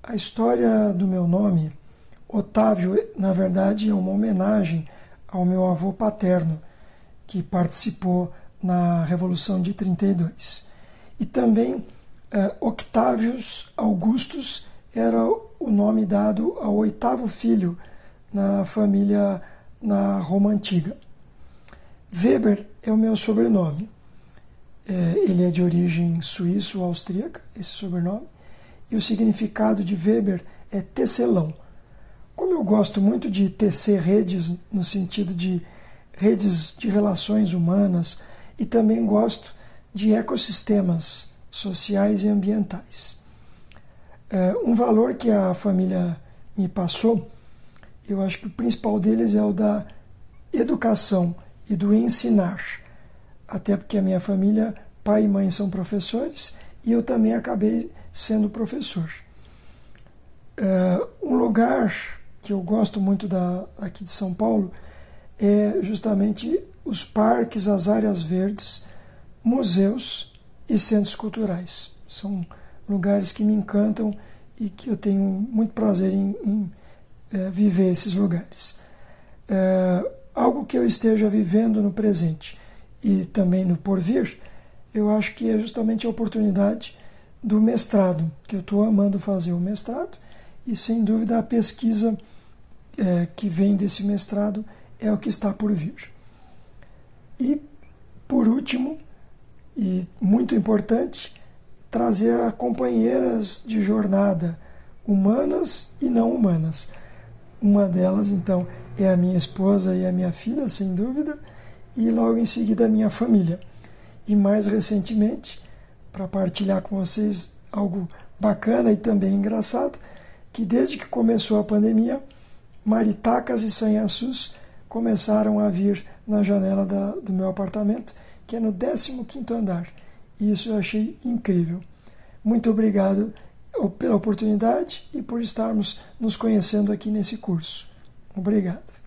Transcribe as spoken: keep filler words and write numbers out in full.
A história do meu nome, Otávio, na verdade é uma homenagem ao meu avô paterno, que participou na Revolução de trinta e dois. E também eh, Octávius Augustus era o nome dado ao oitavo filho na família na Roma Antiga. Weber é o meu sobrenome. É, ele é de origem suíço-austríaca, esse sobrenome, e o significado de Weber é tecelão. Como eu gosto muito de tecer redes, no sentido de redes de relações humanas, e também gosto de ecossistemas sociais e ambientais. É, um valor que a família me passou, eu acho que o principal deles é o da educação e do ensinar. Até porque a minha família, pai e mãe são professores, e eu também acabei sendo professor. Uh, um lugar que eu gosto muito da, aqui de São Paulo é justamente os parques, as áreas verdes, museus e centros culturais. São lugares que me encantam e que eu tenho muito prazer em, em é, viver esses lugares. É, algo que eu esteja vivendo no presente e também no porvir, eu acho que é justamente a oportunidade do mestrado, que eu estou amando fazer o mestrado, e sem dúvida a pesquisa é, que vem desse mestrado é o que está por vir. E, por último, e muito importante, trazer companheiras de jornada, humanas e não humanas. Uma delas, então, é a minha esposa e a minha filha, sem dúvida, e logo em seguida a minha família. E mais recentemente, para partilhar com vocês algo bacana e também engraçado, que desde que começou a pandemia, maritacas e sanhaçus começaram a vir na janela da, do meu apartamento, que é no décimo quinto andar. E isso eu achei incrível. Muito obrigado pela oportunidade e por estarmos nos conhecendo aqui nesse curso. Obrigado.